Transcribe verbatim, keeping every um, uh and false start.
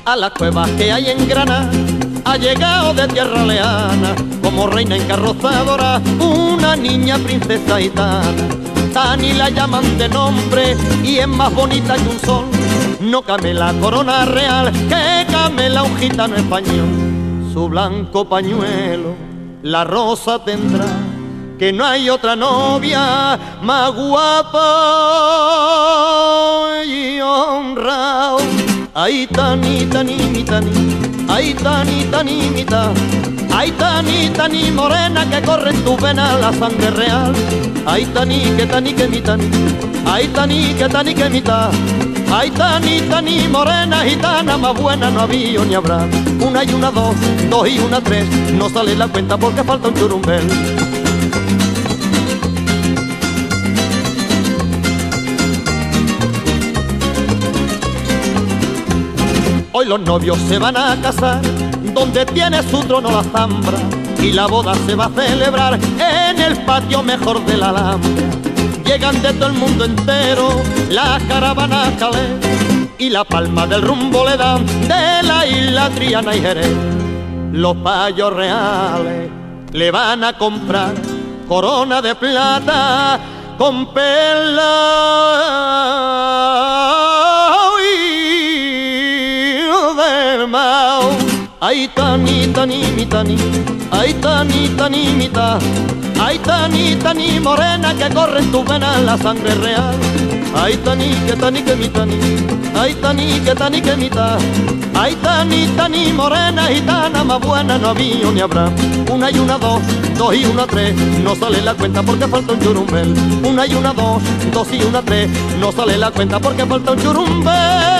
a las cuevas que hay en Granada ha llegado de tierra leana, como reina encarrozadora, una niña princesa gitana. Tani la llaman de nombre y es más bonita que un sol. No came la corona real, que camela un gitano español. Su blanco pañuelo, la rosa tendrá, que no hay otra novia más guapa y honrada. Ay, tani, tani, mi tani, ay, tani, tani, mi ta, ay, tani, tani, morena, que corre en tu vena la sangre real. Ay, tani, que tani, que mi tani, ay, tani, que tani, que mi ta, ay, tani, tani, morena, gitana, más buena no había ni habrá. Una y una dos, dos y una tres, no sale la cuenta porque falta un churumbel. Hoy los novios se van a casar, donde tiene su trono la zambra, y la boda se va a celebrar en el patio mejor de la Alhambra. Llegan de todo el mundo entero las caravanas Calais, y la palma del rumbo le dan de la isla Triana y Jerez. Los payos reales le van a comprar corona de plata con perlas del mar. Ay, tani, tani, mi tani, ay, tani, tani, mi ta, ay, tani, tani, morena, que corre en tu venas la sangre real. Ay, tani, que tani, que mi tani, ay, tani, que tani, que mi ta, ay, tani, tani, morena, gitana, más buena no había ni habrá. Una y una dos, dos y una tres, no sale la cuenta porque falta un churumbel. Una y una dos, dos y una tres, no sale la cuenta porque falta un churumbel.